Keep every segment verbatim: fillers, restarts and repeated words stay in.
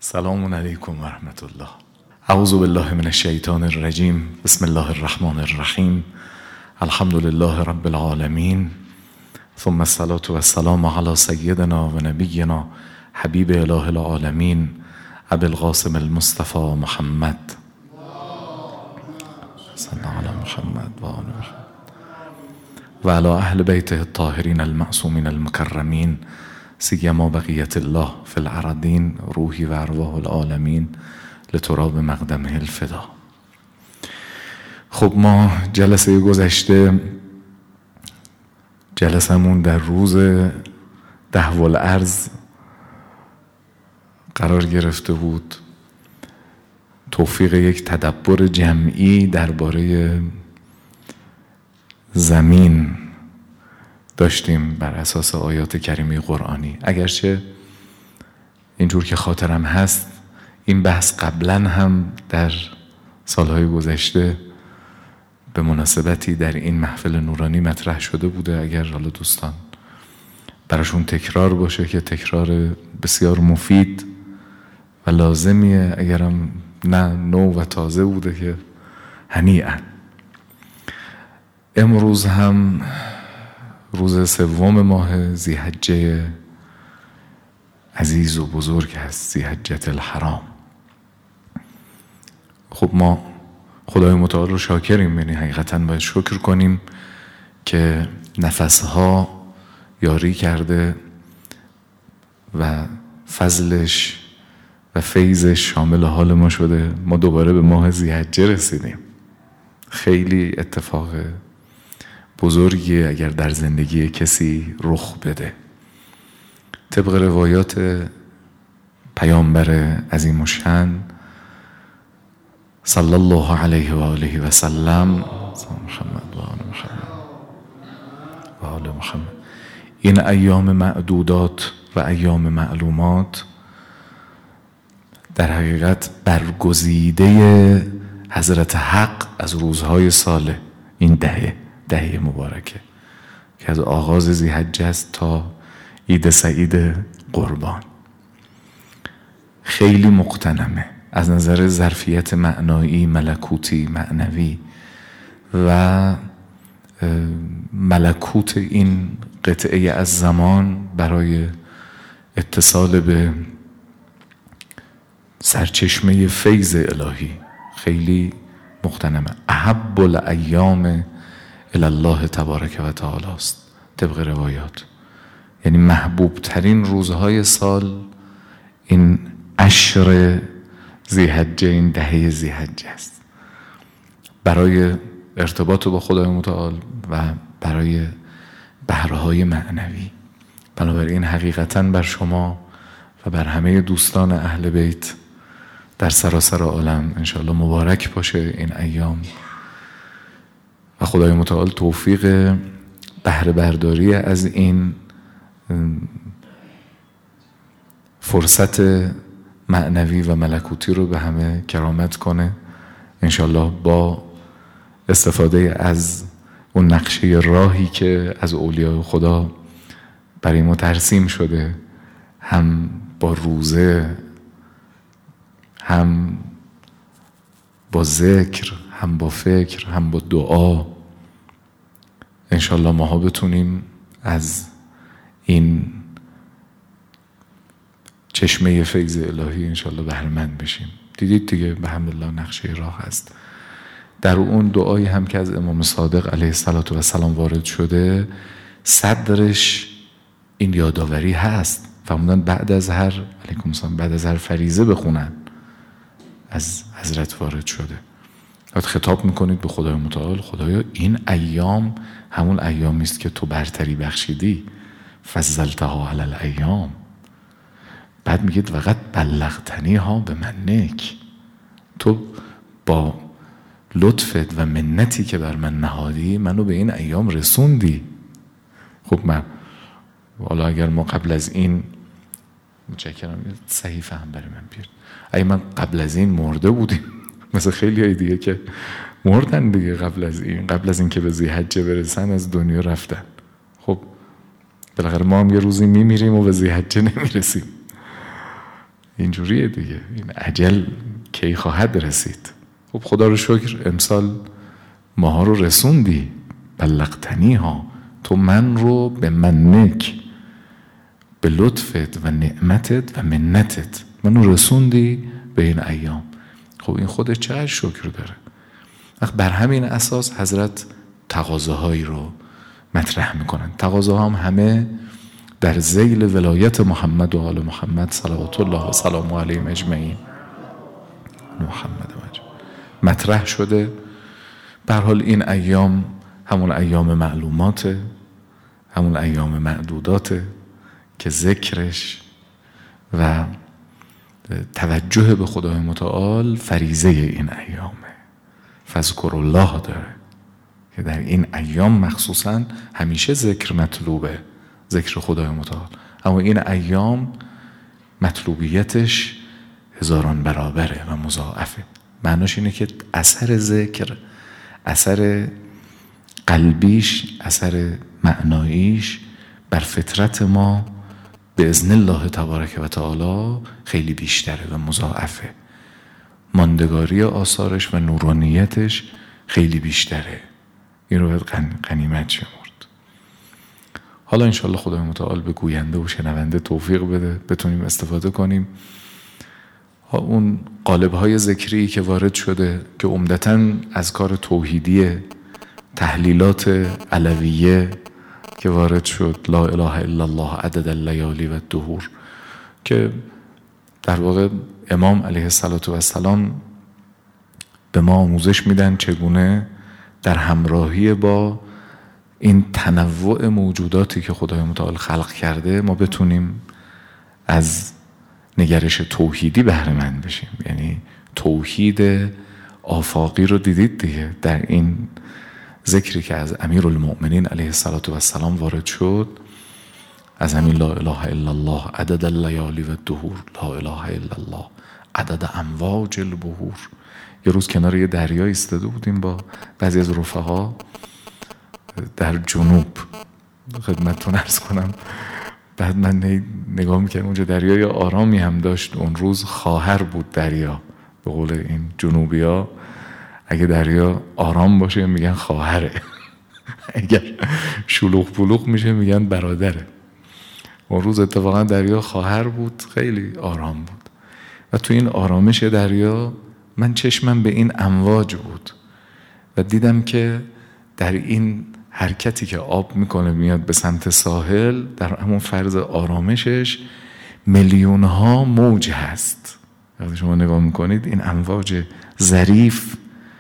سلام علیکم و رحمت الله. اعوذ بالله من الشیطان الرجیم. بسم الله الرحمن الرحیم. الحمد لله رب العالمین، ثم الصلاة و السلام علی سیدنا و نبینا حبیب اله العالمین ابی القاسم المصطفى محمد صلی الله علی محمد و آل محمد و علی اهل بیته الطاهرین المعصومین المکرمین، سیما بقیت الله فی الارضین، روحی و ارواح العالمین لتراب مقدمه الفدا. خب ما جلسه گذشته جلسمون در روز دهو الارض قرار گرفته بود. توفیق یک تدبر جمعی درباره زمین داشتیم بر اساس آیات کریمه قرآنی. اگرچه اینجور که خاطرم هست این بحث قبلا هم در سالهای گذشته به مناسبتی در این محفل نورانی مطرح شده بوده. اگر حالا دوستان براشون تکرار باشه که تکرار بسیار مفید و لازمیه، اگرم نه نو و تازه بوده که هنیئا. امروز هم روز سوم ماه ذی‌حجه عزیز و بزرگ هست، ذی‌حجة الحرام. خب ما خدای متعال رو شاکریم، یعنی حقیقتاً باید شکر کنیم که نفسها یاری کرده و فضلش و فیضش شامل حال ما شده. ما دوباره به ماه ذی‌حجه رسیدیم. خیلی اتفاق بزرگی اگر در زندگی کسی رخ بده. طبق روایات پیامبر عظیم الشأن صلی الله علیه و آله و سلم، محمد و آل محمد و آل محمد، این ایام معدودات و ایام معلومات در حقیقت برگزیده حضرت حق از روزهای ساله. این دهه دهه مبارکه که از آغاز ذی‌حجه است تا عید سعید قربان. خیلی مغتنمه از نظر ظرفیت معنایی، ملکوتی، معنوی و ملکوت این قطعه از زمان برای اتصال به سرچشمه فیض الهی. خیلی مغتنمه. احب الایام الی الله تبارک و تعالی است طبق روایات. یعنی محبوب ترین روزهای سال این عشر ذی‌حجه، این دهه ذی‌حجه است، برای ارتباط با خدای متعال و برای بهره‌های معنوی. بنابراین حقیقتاً بر شما و بر همه دوستان اهل بیت در سراسر عالم انشاءالله مبارک باشه این ایام و خدای متعال توفیق بهره برداری از این فرصت معنوی و ملکوتی رو به همه کرامت کنه انشاءالله، با استفاده از اون نقشه راهی که از اولیاء خدا برای ما ترسیم شده، هم با روزه، هم با ذکر، هم با فکر، هم با دعا. انشاءالله ماها بتونیم از این چشمه فیض الهی انشاءالله بهره‌مند بشیم. دیدید دیگه به حمدالله نقشه راه هست. در اون دعایی هم که از امام صادق علیه السلام وارد شده، صدرش این یادآوری هست. فرمودن بعد از هر علیکم السلام بعد از هر فریضه بخونن، از حضرت وارد شده. وقت خطاب میکنید به خدای متعال، خدایا این ایام همون ایامی است که تو برتری بخشیدی، فضلتها علی الایام. بعد میگید فقط بلغتنی ها به منک، تو با لطفت و منتی که بر من نهادی منو به این ایام رسوندی. خب من والا اگر ما قبل از این متشکرم صحیفه هم برای من بیار، اگه من قبل از این مرده بودیم مثل خیلی های دیگه که مردن دیگه قبل از این قبل از این که به ذی‌حجه برسن از دنیا رفتن. خب بالاخره ما هم یه روزی میمیریم و به ذی‌حجه نمیرسیم. اینجوریه دیگه، این اجل کی خواهد رسید. خب خدا رو شکر امسال ماها رو رسوندی، بلغتنی ها، تو من رو به منک، به لطفت و نعمتت و منتت منو رسوندی به این ایام. خب این خودش چقدر شکر داره. بر همین اساس حضرت تقاضاهایی رو مطرح میکنن. تقاضاها هم همه در ذیل ولایت محمد و آل محمد صلوات الله و سلام علیهم اجمعین محمد مجید مطرح شده. به هر حال این ایام همون ایام معلوماته، همون ایام معدوداته که ذکرش و توجه به خدای متعال فریضه این ایامه. فذکر الله داره که در این ایام مخصوصا همیشه ذکر مطلوبه، ذکر خدای متعال، اما این ایام مطلوبیتش هزاران برابره و مضاعفه. معناش اینه که اثر ذکر، اثر قلبیش، اثر معناییش بر فطرت ما به اذن الله تبارک و تعالی خیلی بیشتره و مضاعفه. ماندگاری آثارش و نورانیتش خیلی بیشتره. این رو باید غنیمت شمرد. حالا انشالله خدای متعال به گوینده و شنونده توفیق بده بتونیم استفاده کنیم. اون قالب‌های ذکری که وارد شده که عمدتاً از کار توحیدی، تحلیلات علویه که وارد شد، لا اله الا الله عدد اللیالی و الدهور، که در واقع امام علیه السلام به ما آموزش میدن چگونه در همراهی با این تنوع موجوداتی که خدای متعال خلق کرده ما بتونیم از نگرش توحیدی بهره مند بشیم. یعنی توحید آفاقی رو دیدید دیگه در این ذکری که از امیرالمؤمنین علیه السلام وارد شد، از همین لا اله الا الله عدد اللیالی و الدهور، لا اله الا الله عدد امواج البحور. یه روز کنار یه دریا ایستاده بودیم با بعضی از رفقا در جنوب، خدمتتون عرض کنم، بعد من نگاه میکردم اونجا دریای آرامی هم داشت. اون روز خواهر بود دریا، به قول این جنوبی ها اگه دریا آرام باشه میگن خواهره، اگر شلوغ پلوغ میشه میگن برادره. اون روز اتفاقا دریا خواهر بود، خیلی آرام بود و تو این آرامش دریا من چشمم به این امواج بود و دیدم که در این حرکتی که آب میکنه میاد به سمت ساحل، در همون فرض آرامشش میلیون ها موج هست. وقتی شما نگاه میکنید این امواج ظریف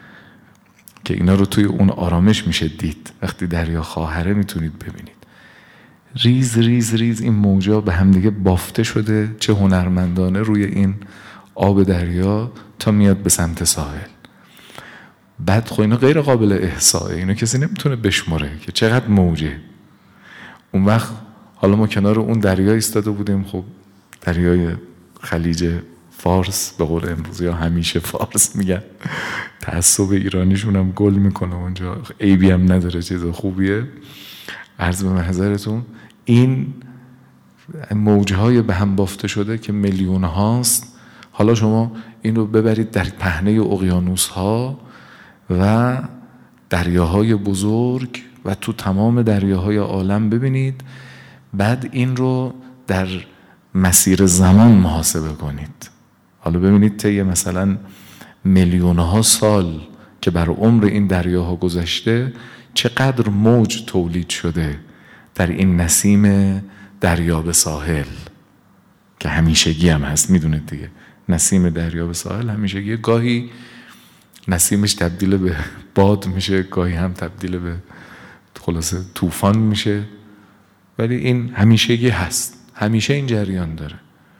که اینا رو توی اون آرامش میشه دید، وقتی دریا خواهره میتونید ببینید ریز ریز ریز این موجا به همدیگه بافته شده، چه هنرمندانه روی این آب دریا تا میاد به سمت ساحل. بعد خب اینا غیر قابل احصائه، اینو کسی نمیتونه بشمره که چقدر موجه. اون وقت حالا ما کنار اون دریا ایستاده بودیم، خب دریای خلیج فارس، به قول امروزی ها همیشه فارس میگن، تعصب ایرانیشون هم گل میکنه اونجا، عیبی هم نداره، چیز خوبیه. عرض به محضرتون این موجهای به هم بافته شده که میلیون هاست. حالا شما این رو ببرید در پهنه اقیانوس ها و دریاهای بزرگ و تو تمام دریاهای عالم ببینید، بعد این رو در مسیر زمان محاسبه کنید. حالا ببینید طی مثلا میلیون ها سال که بر عمر این دریاها گذشته چقدر موج تولید شده در این نسیم دریا به ساحل که همیشگی هم هست. میدونید دیگه نسیم دریا به ساحل همیشگی، گاهی نسیمش تبدیل به باد میشه، گاهی هم تبدیل به خلاصه طوفان میشه، ولی این همیشگی هست، همیشه این جریان داره.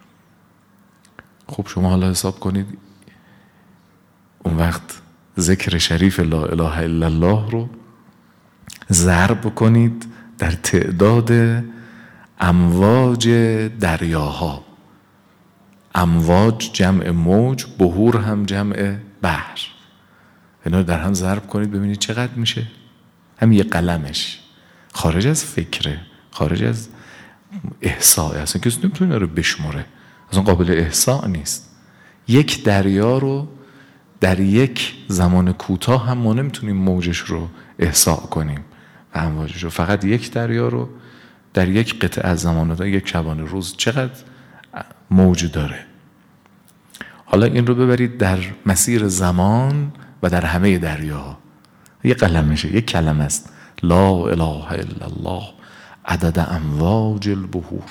خب شما حالا حساب کنید اون وقت ذکر شریف لا اله الا الله رو ضرب کنید در تعداد امواج دریاها. امواج جمع موج، بحور هم جمع بحر. اینا رو در هم ضرب کنید ببینید چقدر میشه. هم یه قلمش خارج از فکره، خارج از احصاء، اصلا کسی نمیتونه رو بشمره. اصلا قابل احصاء نیست. یک دریا رو در یک زمان کوتاه هم ما نمیتونیم موجش رو احصاء کنیم و امواجش رو. فقط یک دریا رو در یک قطعه از زمان و یک شبانه روز چقدر موج داره. حالا این رو ببرید در مسیر زمان و در همه دریاها. یک قلمشه، یک کلمه است، لا اله الا الله عدد امواج البحور.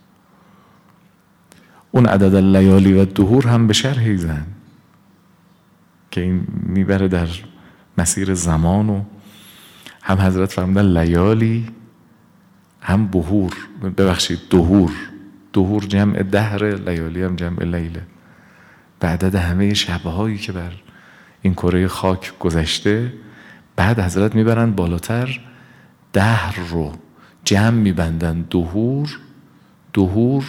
اون عدد لیالی و دهور هم به شرحی زن که این میبره در مسیر زمان و هم حضرت فرمودن لیالی هم بهور، ببخشید دهور. دهور جمع دهر، لیالی هم جمع لیله. به عدد همه شبهایی که بر این کره خاک گذشته، بعد حضرت میبرن بالاتر، دهر رو جمع میبندن دهور. دهور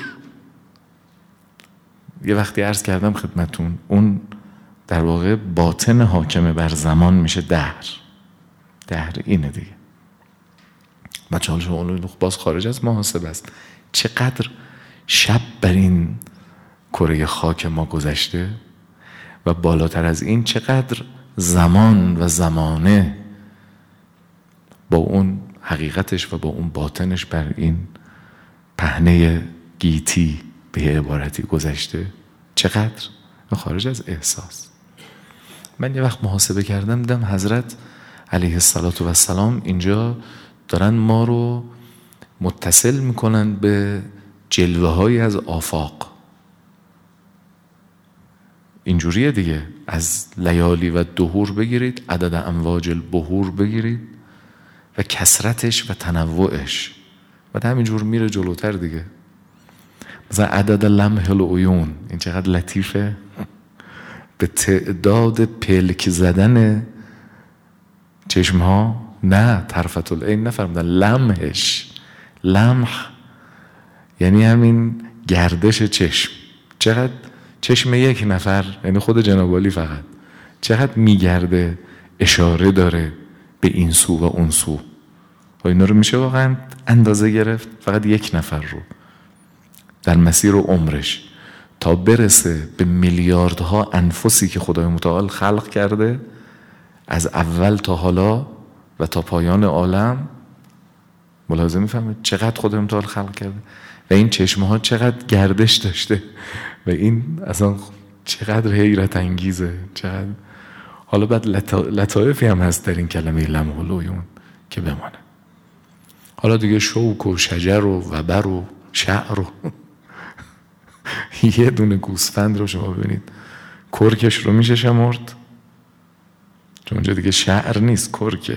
یه وقتی عرض کردم خدمتون، اون در واقع باطن حاکم بر زمان میشه دهر. دهر اینه دیگه. بچه حال شما باز خارج از محاسبه است. چقدر شب بر این کره خاک ما گذشته و بالاتر از این چقدر زمان و زمانه با اون حقیقتش و با اون باطنش بر این پهنه گیتی به عبارتی گذشته. چقدر خارج از احساس. من یه وقت محاسبه کردم، دیدم حضرت علیه السلام اینجا دارن ما رو متصل میکنن به جلوه های از آفاق. اینجوریه دیگه، از لیالی و دهور بگیرید، عدد امواج البحور بگیرید و کثرتش و تنوعش، و همینجور میره جلوتر دیگه. مثلا عدد لمح العیون، این چقدر لطیفه، به تعداد پلک زدن چشم ها. نه طرفت العین نفرمودن، لمحش. لمح یعنی همین گردش چشم. چقدر چشم یک نفر، یعنی خود جناب عالی فقط چقدر میگرده، اشاره داره به این سو و اون سو. و اینا رو میشه واقعا اندازه گرفت، فقط یک نفر رو در مسیر و عمرش، تا برسه به میلیاردها انفسی که خدای متعال خلق کرده از اول تا حالا و تا پایان عالم. ملاحظه میفهمید چقدر خدای متعال خلق کرده و این چشمه ها چقدر گردش داشته و این اصلا چقدر حیرت انگیزه. چقدر حالا بعد لطایفی هم هست در این کلمه لمح العیون که بمانه. حالا دیگه شوک و شجر و وبر و شعر و یه دونه گوسفند رو شما ببینید کرکش رو میشه شمرد، چون اونجا دیگه شعر نیست، کرکه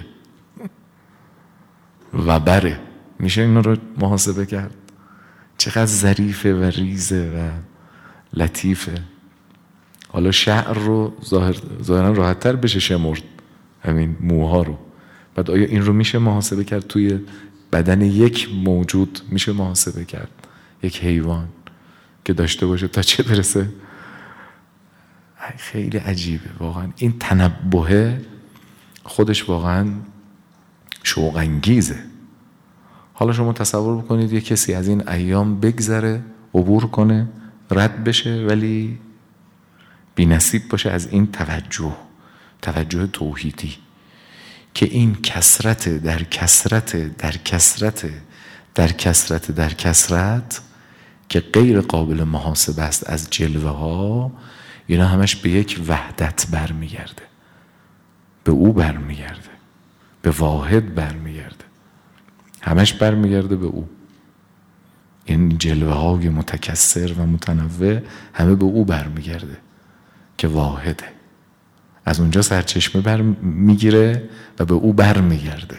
وبره، میشه این رو محاسبه کرد. چقدر ظریفه و ریزه و لطیفه. حالا شعر رو ظاهر ظاهرا راحت‌تر بشه شمرد، همین موها رو. بعد آیا این رو میشه محاسبه کرد توی بدن یک موجود؟ میشه محاسبه کرد یک حیوان که داشته باشه تا چه برسه؟ خیلی عجیبه واقعا. این تنبه خودش واقعا شوق انگیزه. حالا شما تصور بکنید یه کسی از این ایام بگذره، عبور کنه، رد بشه، ولی بی نصیب باشه از این توجه، توجه توحیدی، که این کثرت در کثرت در کثرت در کثرت در کثرت که غیر قابل محاسبه است از جلوه ها، اینا همش به یک وحدت برمیگرده، به او برمیگرده، به واحد برمیگرده، همش برمیگرده به او. این جلوه های متکثر و متنوع همه به او برمیگرده که واحده. از اونجا سرچشمه بر میگیره و به او بر میگرده.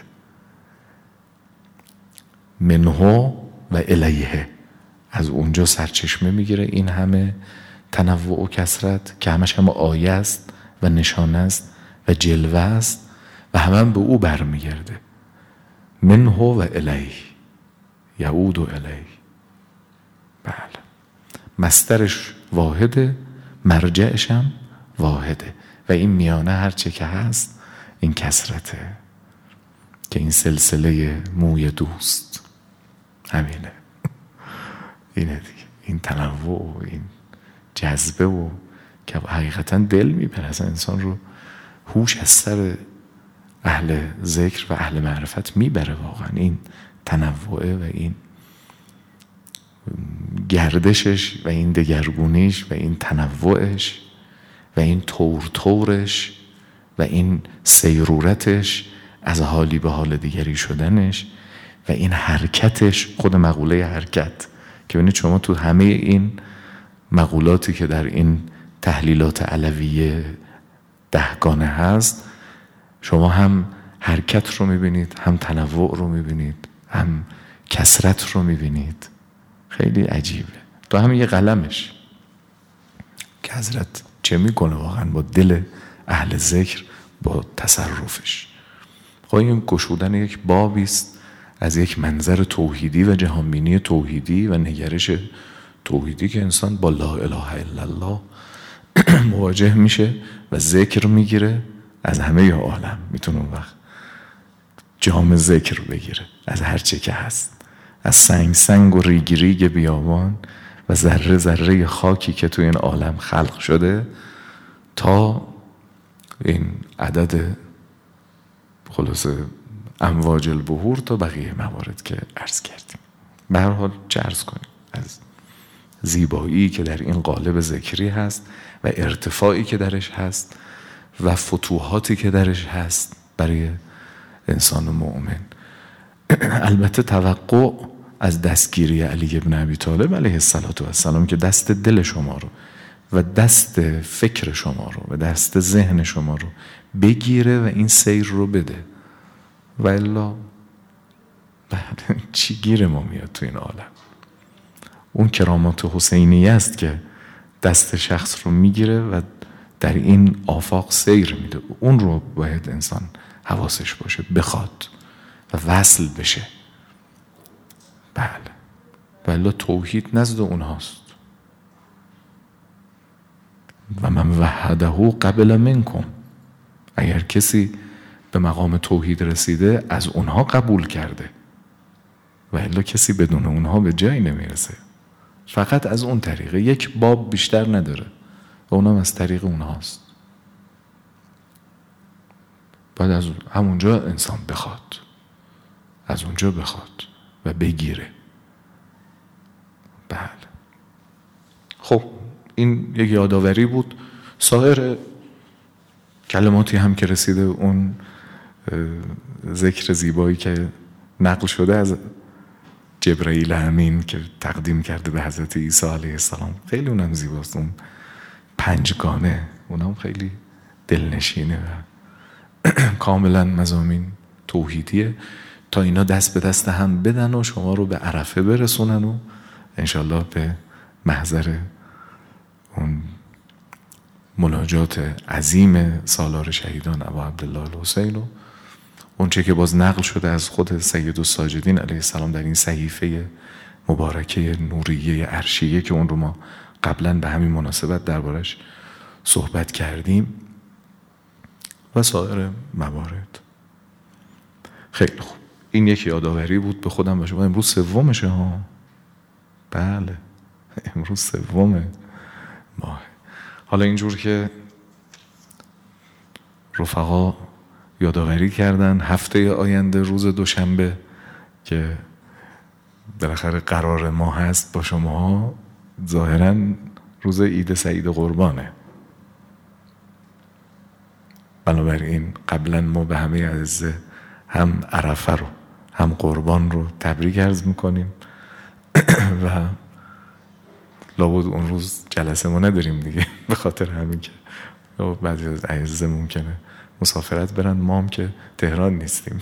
منه و الیه، از اونجا سرچشمه میگیره این همه تنوع و کثرت که همش هم آیه است و نشانه است و جلوه است و همه هم به او بر میگرده. منه و الیه، یعود و الیه. بله، مصدرش واحده، مرجعش هم واحده و این میانه هرچه که هست این کثرته، که این سلسله موی دوست همینه. اینه دیگه، این تنوع و این جذبه و که حقیقتا دل میبره اصلا انسان رو، هوش از سر اهل ذکر و اهل معرفت میبره واقعا. این تنوعه و این گردشش و این دگرگونیش و این تنوعش و این طور طورش و این سیرورتش از حالی به حال دیگری شدنش و این حرکتش، خود مقوله حرکت که ببینید شما تو همه این مقولاتی که در این تحلیلات علویه دهگانه هست، شما هم حرکت رو میبینید، هم تنوع رو میبینید، هم کثرت رو میبینید. خیلی عجیبه. تو همین یه قلمش که حضرت چه میکنه واقعا با دل اهل ذکر، با تصرفش. خب این گشودن یک بابی است از یک منظر توحیدی و جهانبینی توحیدی و نگرش توحیدی که انسان با لا اله الا الله مواجه میشه و ذکر میگیره از همه عالم. میتونه اون وقت جام ذکر بگیره از هر چه که هست، از سنگ سنگ و ریگ ریگ بیابان و ذره ذره خاکی که تو این عالم خلق شده تا این عدد خلاصه امواج البحور تا بقیه موارد که عرض کردیم. به هر حال چه عرض کنیم از زیبایی که در این قالب ذکری هست و ارتفاعی که درش هست و فتوحاتی که درش هست برای انسان مؤمن. البته توقع از دستگیری علی ابن ابی طالب علیه السلام که دست دل شما رو و دست فکر شما رو و دست ذهن شما رو بگیره و این سیر رو بده، و الا چی گیر ما میاد تو این عالم؟ اون کرامات حسینیه است که دست شخص رو میگیره و در این آفاق سیر میده. اون رو باید انسان حواسش باشه، بخواد و وصل بشه. بله، ولی توحید نزد اونهاست. و من وحده قبل منکم، اگر کسی به مقام توحید رسیده از اونها قبول کرده، و الا کسی بدون اونها به جایی نمیرسه. فقط از اون طریقه، یک باب بیشتر نداره و اونم از طریق اونهاست. باید از همونجا انسان بخواد، از اونجا بخواد و بگیره. بله. خب این یک یادآوری بود. سایر کلماتی هم که رسیده، اون ذکر زیبایی که نقل شده از جبرائیل امین که تقدیم کرده به حضرت عیسی علیه السلام، خیلی اونم زیباست. اون پنجگانه اونم خیلی دلنشینه و کاملا مضامین توحیدیه، تا اینا دست به دست هم بدن و شما رو به عرفه برسونن و انشالله به محضر اون مناجات عظیم سالار شهیدان ابا عبدالله الحسین و اون چه که باز نقل شده از خود سید الساجدین علیه السلام در این صحیفه مبارکه نوریه عرشیه که اون رو ما قبلا به همین مناسبت دربارش صحبت کردیم و سایر موارد. خیلی خوب، این یک یادآوری بود به خودم و شما. امروز سومشه ها. بله، امروز سومه ماه. حالا اینجور که رفقا یادآوری کردن هفته آینده روز دوشنبه که بالاخره قرار ما هست با شما، ظاهراً روز عید سعید قربانه. بنابراین قبلا ما به همه اعزه هم عرفه رو هم قربان رو تبریک عرض میکنیم و لابد اون روز جلسه ما نداریم دیگه، به خاطر همین که بعضی از اعزه ممکنه مسافرت برن، ما هم که تهران نیستیم.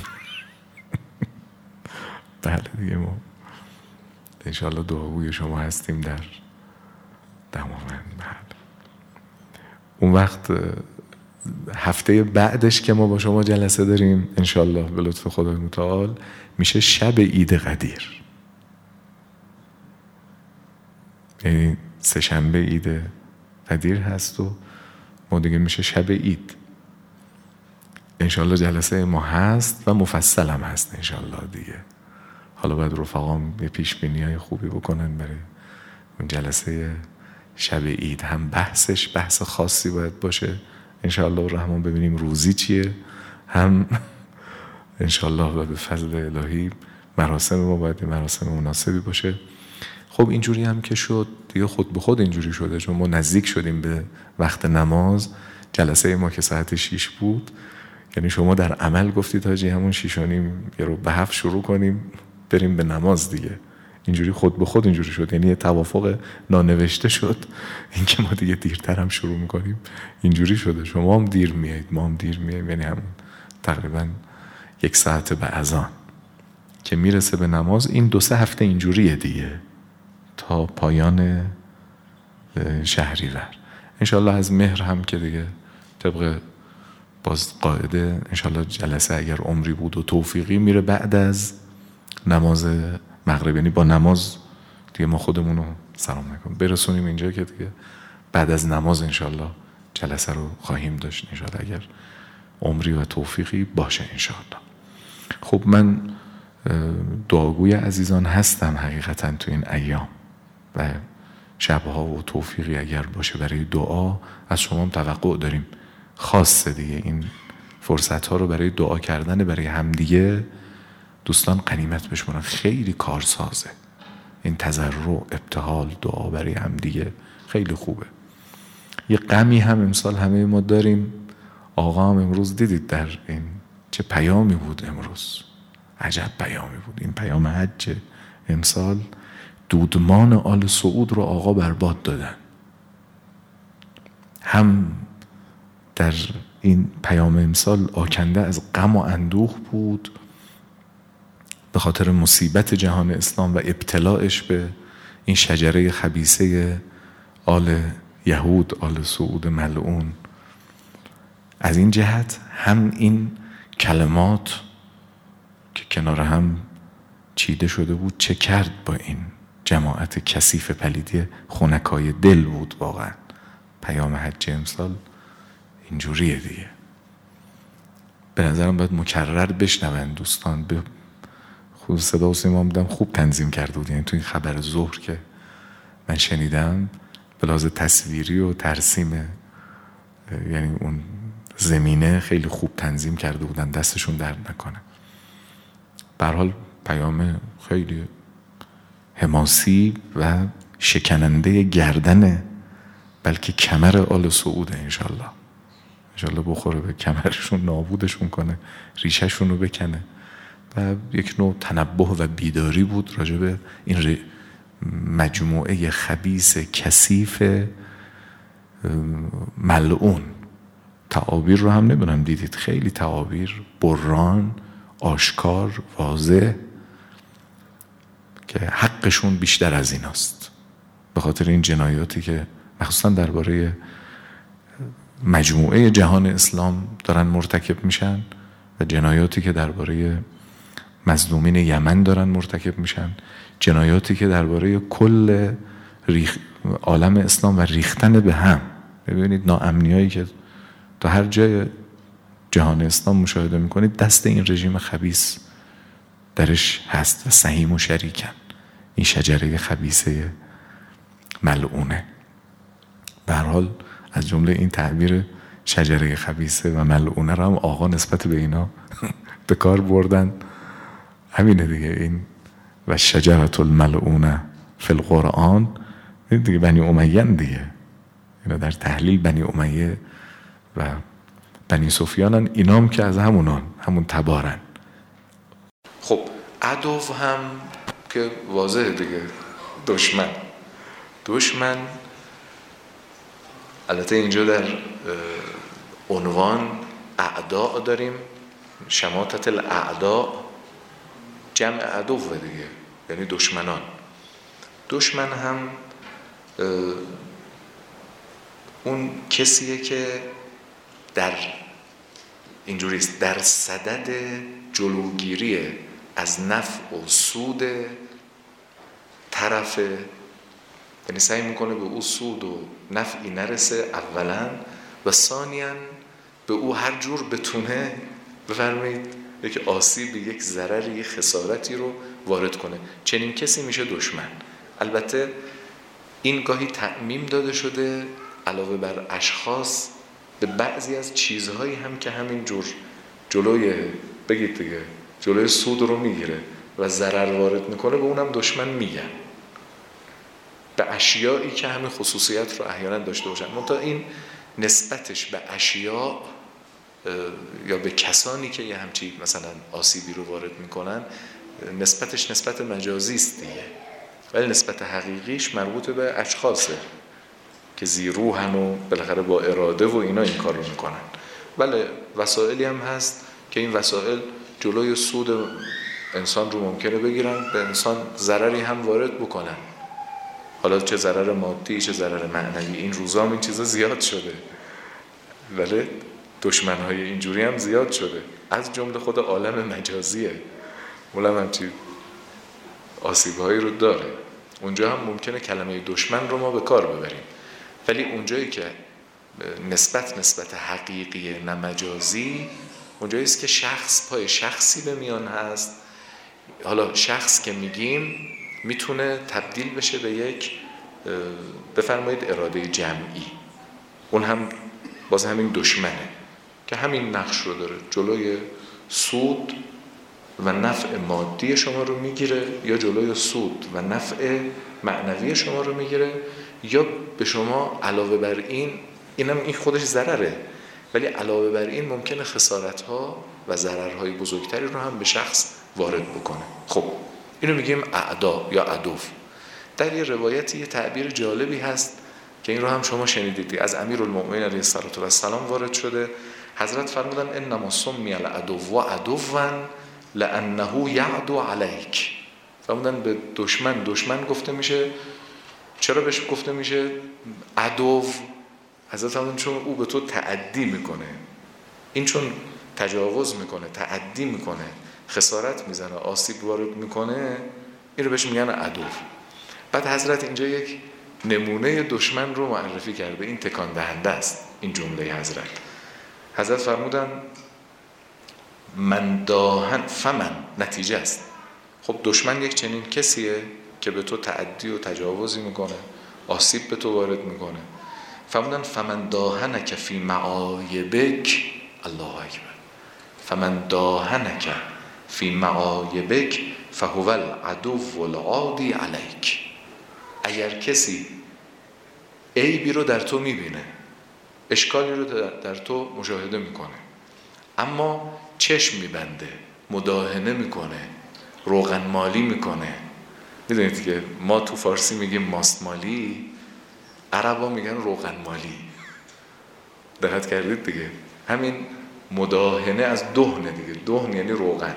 بله دیگه، ما انشاءالله دعاگوی شما هستیم در دماوند. بله، اون وقت هفته بعدش که ما با شما جلسه داریم انشاءالله به لطف خدای متعال میشه شب عید قدیر، یعنی سه شنبه عید قدیر هست و ما دیگه میشه شب عید. انشاءالله جلسه ما هست و مفصل هم هست انشاءالله دیگه. حالا باید رفقام یه پیش بینی های خوبی بکنن برای اون جلسه شب عید هم بحثش بحث خاصی باید باشه انشاءالله الرحمن، ببینیم روزی چیه، هم انشاءالله و به فضل الهی مراسم ما باید مراسم مناسبی باشه. خب اینجوری هم که شد دیگه، خود به خود اینجوری شده، چون ما نزدیک شدیم به وقت نماز. جلسه ما که ساعت شیش بود، یعنی شما در عمل گفتید حاجی همون شیش و نیم یه رو به هفت شروع کنیم بریم به نماز دیگه. اینجوری خود به خود اینجوری شد، یعنی یه توافق نانوشته شد اینکه ما دیگه دیرتر هم شروع میکنیم. اینجوری شده، شما هم دیر میایید ما هم دیر میاییم، یعنی همون تقریبا یک ساعت به اذان که میرسه به نماز. این دو سه هفته اینجوریه دیگه تا پایان شهریور. انشالله از مهر هم که دیگه طبق باز قاعده انشالله جلسه اگر عمری بود و توفیقی میره بعد از نماز مغرب، یعنی با نماز دیگه ما خودمون رو سلام میکنیم برسونیم اینجا که دیگه بعد از نماز انشالله جلسه رو خواهیم داشت انشالله اگر عمری و توفیقی باشه انشالله. خب من دعاگوی عزیزان هستم حقیقتا تو این ایام و شبها و توفیقی اگر باشه برای دعا از شما هم توقع داریم. خاصه دیگه این فرصت ها رو برای دعا کردن برای همدیگه دوستان غنیمت بشمارن، خیلی کارسازه این تضرع، ابتهال، دعا برای همدیگه خیلی خوبه. یه غمی هم امسال همه ما داریم. آقا هم امروز دیدید در این چه پیامی بود امروز، عجب پیامی بود این پیام حج امسال. دودمان آل سعود رو آقا برباد دادن. هم در این پیام امسال آکنده از غم و اندوه بود به خاطر مصیبت جهان اسلام و ابتلاعش به این شجره خبیثه آل یهود، آل سعود ملعون. از این جهت هم این کلمات که کنار هم چیده شده بود چه کرد با این جماعت کثیف پلیدی خنکای دل بود. واقعا پیام حج امسال اینجوریه دیگه. به نظرم باید مکرر بشنون دوستان. به خود صدا و سیما بودم خوب تنظیم کرده بود، یعنی تو این خبر ظهر که من شنیدم به لحاظ تصویری و ترسیم، یعنی اون زمینه خیلی خوب تنظیم کرده بودن، دستشون درد نکنه. به هر حال پیام خیلی حماسی و شکننده گردن بلکه کمر آل سعوده. انشالله انشالله بخوره به کمرشون، نابودشون کنه، ریشهشون رو بکنه. و یک نوع تنبه و بیداری بود راجع به این مجموعه خبیث کثیف ملعون. تعابیر رو هم نمیدونم دیدید، خیلی تعابیر بران آشکار واضح که حقشون بیشتر از این است به خاطر این جنایاتی که مخصوصا درباره مجموعه جهان اسلام دارن مرتکب میشن و جنایاتی که درباره مظلومین یمن دارن مرتکب میشن، جنایاتی که درباره کل ریخ... عالم اسلام و ریختن به هم. ببینید ناامنیایی که تا هر جای جهان اسلام مشاهده میکنید دست این رژیم خبیث درش هست و سهیم و شریکن. این شجره خبیثه ملعونه. به هر حال از جمله این تعبیر شجره خبیثه و ملعونه رو هم آقا نسبت به اینا به کار بردن. همینه دیگه، این و شجرة الملعونه فی القرآن دیگه بنی امیه دیگه. اینا در تحلیل بنی امیه و بنی سفیانن، اینام که از همونان، همون تبارن. خب عدو هم که واضحه دیگه، دشمن. دشمن البته اینجا در عنوان اعداء داریم، شماتت الاعداء جمع عدو دیگه، یعنی دشمنان. دشمن هم اون کسیه که در اینجوریست در صدد جلوگیری از نفع و سود طرف، یعنی سعی میکنه به او سود و نفعی نرسه اولا و ثانیاً به او هر جور بتونه بفرمایید یک آسیب، یک ضرری، یک خسارتی رو وارد کنه. چنین کسی میشه دشمن. البته این گاهی تعمیم داده شده علاوه بر اشخاص به بعضی از چیزهایی هم که همین جور جلوی بگید دیگه جلوی سود رو میگیره و ضرر وارد میکنه، به اونم دشمن میگن، به اشیایی که همین خصوصیت رو احیانا داشته باشن. منتها این نسبتش به اشیا یا به کسانی که یه همچی مثلا آسیبی رو وارد میکنن نسبتش نسبت مجازی است دیگه، ولی نسبت حقیقیش مربوط به اشخاصه که زیروحن و بالاخره با اراده و اینا این کار رو میکنن. بله وسائلی هم هست که این وسائل جلوی سود انسان رو ممکنه بگیرن، به انسان ضرری هم وارد بکنن، حالا چه ضرر مادی چه ضرر معنوی. این روزا این چیزا زیاد شده، ولی دشمن‌های اینجوری هم زیاد شده، از جمله خود عالم مجازیه اونم همچی آسیب‌هایی رو داره. اونجا هم ممکنه کلمه دشمن رو ما به کار ببریم، ولی اونجایی که نسبت نسبت حقیقی نه مجازی، اونجایی است که شخص پای شخصی به میان هست. حالا شخص که میگیم میتونه تبدیل بشه به یک بفرمایید اراده جمعی، اون هم باز همین دشمنه که همین نقش رو داره، جلوی سود و نفع مادی شما رو میگیره یا جلوی سود و نفع معنوی شما رو میگیره، یا به شما علاوه بر این، اینم این خودش ضرره، ولی علاوه بر این ممکنه خسارت‌ها و ضررهای بزرگتری رو هم به شخص وارد بکنه. خب اینو میگیم اعدا یا عدوف. در یه روایتی یه تعبیر جالبی هست که این رو هم شما شنیدید، از امیرالمؤمنین علیه السلام وارد شده. حضرت فرمودن انما سمی العدو عدوا لانه یعدو علیک. فرمودن به دشمن دشمن گفته میشه. چرا بهش گفته میشه عدو؟ حضرت فرمودن چون او به تو تعدی میکنه، این چون تجاوز میکنه، تعدی میکنه، خسارت میزنه، آسیب وارد میکنه، این رو بهش میگن عدو. بعد حضرت اینجا یک نمونه دشمن رو معرفی کرده، این تکان دهنده است این جمله حضرت. حضرت فرمودن من داهن فمن، نتیجه است. خب دشمن یک چنین کسیه که به تو تعدی و تجاوزی میکنه، آسیب به تو وارد میکنه. فرمودن فمن داهنک فی معایبک، الله اکبر، فمن داهنک فی معایبک فهو العدو العادی علیک. اگر کسی عیبی رو در تو میبینه، اشکالی رو در تو مشاهده میکنه، اما چشم میبنده، مداهنه میکنه، روغن مالی میکنه. میدونید که ما تو فارسی میگیم ماست مالی، عربا میگن روغن مالی. دقت کردید دیگه؟ همین مداهنه از دهنه دیگه، دهن یعنی روغن.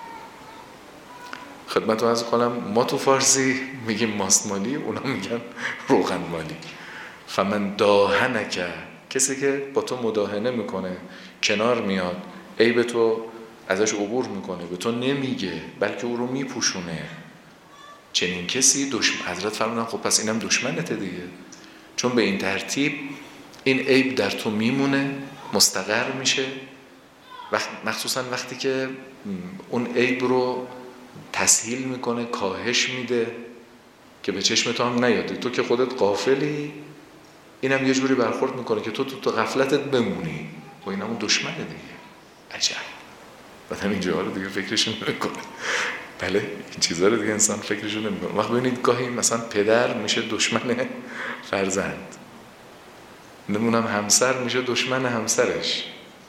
خدمتتون عرض کنم ما تو فارسی میگیم ماست مالی، اونا میگن روغن مالی. فمن داهنک، کسی که با تو مداهنه میکنه، کنار میاد، عیب تو ازش عبور میکنه، به تو نمیگه بلکه او رو میپوشونه، چنین کسی دشمن. حضرت فرمودن خب پس اینم دشمنته دیگه، چون به این ترتیب این عیب در تو میمونه، مستقر میشه، وقت مخصوصا وقتی که اون عیب رو تسهیل میکنه، کاهش میده که به چشم تو هم نیاد، تو که خودت غافلی، اینم یه جوری برخورد میکنه که تو تو, تو غفلتت بمونی، و اینم اون دشمنه دیگه. عجب. بعد همین جاها رو دیگه فکرش نمیکنه. بله این چیزا رو دیگه انسان فکرش نمیکنه. وقت ببینید گاهی مثلا پدر میشه دشمن فرزند، نمونم همسر میشه دشمن همسرش.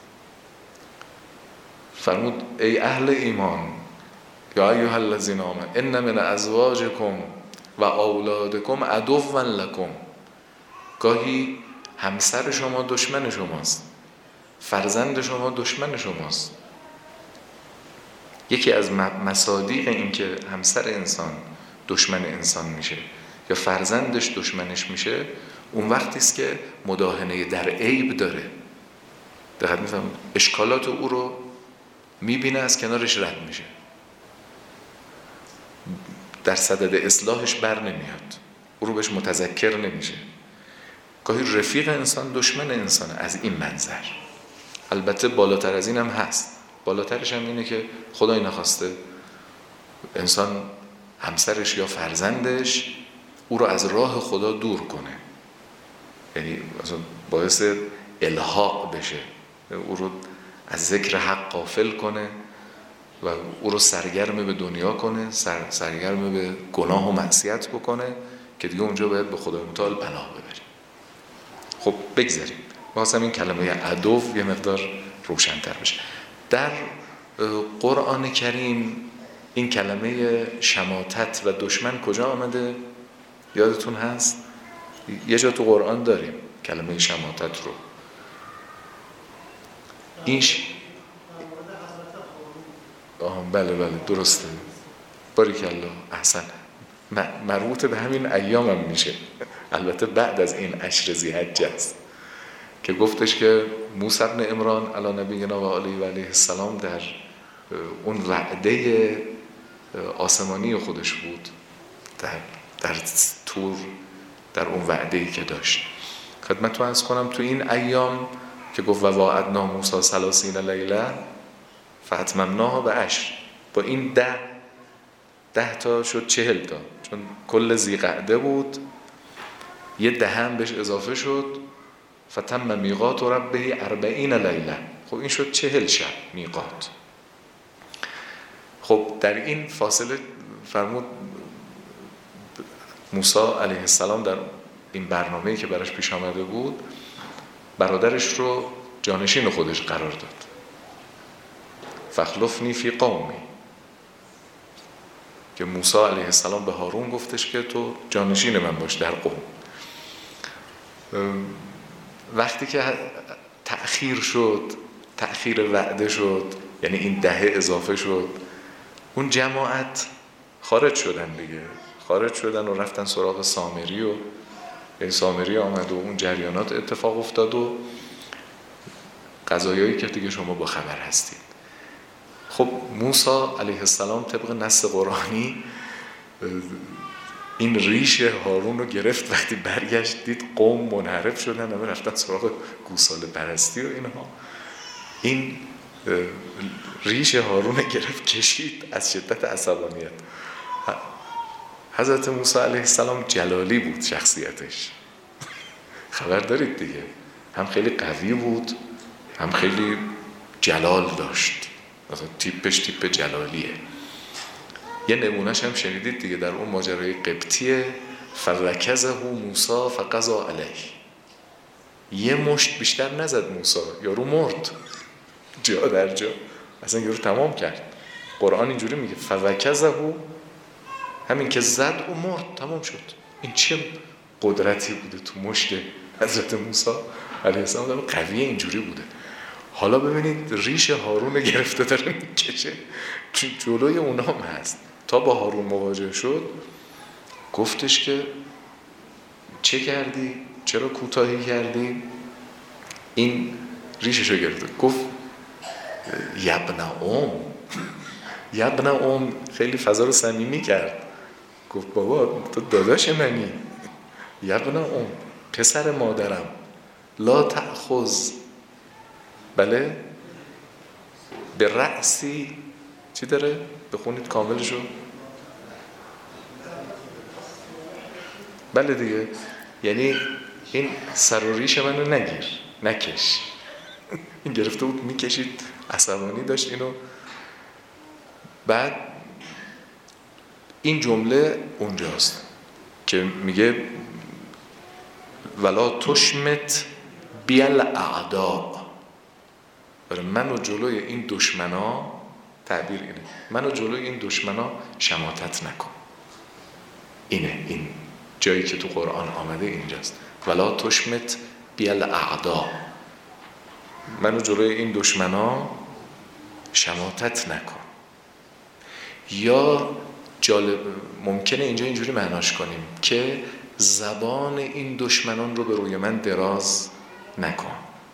فرمود ای اهل ایمان یا ایها الذین آمنوا ان من ازواجکم و اولادکم عدوا لکم. گاهی همسر شما دشمن شماست، فرزند شما دشمن شماست. یکی از مصادیق این که همسر انسان دشمن انسان میشه یا فرزندش دشمنش میشه، اون وقتی است که مداهنه در عیب داره، دقت می‌فرمایید، اشکالات او رو میبینه، از کنارش رد میشه، در صدد اصلاحش بر نمیاد، او رو بهش متذکر نمیشه. گاهی رفیق انسان دشمن انسانه از این منظر. البته بالاتر از این هم هست، بالاترش هم اینه که خدای نخواسته انسان همسرش یا فرزندش او رو از راه خدا دور کنه، یعنی مثلا باعث الحاق بشه، او رو از ذکر حق غافل کنه و او رو سرگرم به دنیا کنه، سر سرگرم به گناه و معصیت بکنه که دیگه اونجا باید به خدای متعال پناه ببریم. خب بگذاریم واسه این کلمه عدو یه مقدار روشن‌تر بشه. در قرآن کریم این کلمه شماتت و دشمن کجا آمده؟ یادتون هست؟ یه جا تو قرآن داریم کلمه شماتت رو. اینش آه بله بله درسته، باریکالله احسن، مربوط به همین ایام هم میشه، البته بعد از این عشر ذی‌حجه است که گفتش که موسی بن عمران علی نبینا و علیه و علیه السلام در اون وعده آسمانی خودش بود، در در تور، در اون وعده‌ای که داشت. خدمتتون عرض کنم تو این ایام که گفت و وعدنا موسی ثلاثین لیله فاتممناها بعشر، با این ده ده تا شد چهل تا، چون کل ذی‌قعده بود یه ده هم بهش اضافه شد، فتم میقات ربه اربعین لیله، خب این شد چهل شب میقات. خب در این فاصله فرمود موسی علیه السلام در این برنامه‌ای که براش پیش آمده بود برادرش رو جانشین خودش قرار داد، فخلفنی فی قومی، که موسی علیه السلام به هارون گفتش که تو جانشین من باش در قوم. وقتی که تأخیر شد، تأخیر وعده شد، یعنی این دهه اضافه شد، اون جماعت خارج شدن دیگه، خارج شدن و رفتن سراغ سامری و یعنی سامری آمد و اون جریانات اتفاق افتاد و قضایایی که دیگه شما با خبر هستید. خب موسی علیه السلام طبق نص قرآنی این ریش هارون رو گرفت، وقتی برگشت دید قوم منحرف شدن و رفتن سراغ گوساله پرستی و اینها، این ریش هارون گرفت کشید از شدت عصبانیت. حضرت موسی علیه السلام جلالی بود شخصیتش، خبر دارید دیگه، هم خیلی قوی بود هم خیلی جلال داشت، مثلا تیپش تیپ جلالیه. یه نمونهش هم شنیدید دیگه در اون ماجرای قبطیه، فرکزه موسی فقضا علیه، یه مشت بیشتر نزد موسی، یارو مرد جا در جا، اصلا یارو تمام کرد. قرآن اینجوری میگه فرکزه، همین که زد و مرد، تمام شد. این چه قدرتی بوده تو مشت حضرت موسی علیه السلام، قویه اینجوری بوده. حالا ببینید ریش هارون گرفته داره میکشه، جلوی اونها هم هست. تا با هارون مواجه شد گفتش که چه کردی؟ چرا کوتاهی کردی؟ این ریششو گرفته، گفت یبن ام، یبن ام، خیلی فضا رو صمیمی کرد، گفت بابا تو داداش منی، یبن ام، پسر مادرم، لا تأخذ، بله به رأسی، چی داره؟ بخونید کاملشو. بله دیگه، یعنی این سر و ریش منو نگیر، نکش. این گرفته بود میکشید، عصبانی داشت اینو. بعد این جمله اونجاست که میگه ولا تشمت بیل اعداء، برای منو جلوی این دشمنا، تعبیر اینه، منو جلوی این دشمنا شماتت نکن. اینه این جایی که تو قرآن آمده اینجاست، ولا تشمت بیل اعداء، منو جلوی این دشمنا شماتت نکن. یا جالب ممکنه اینجا اینجوری معناش کنیم که زبان این دشمنان رو به روی من دراز نکن.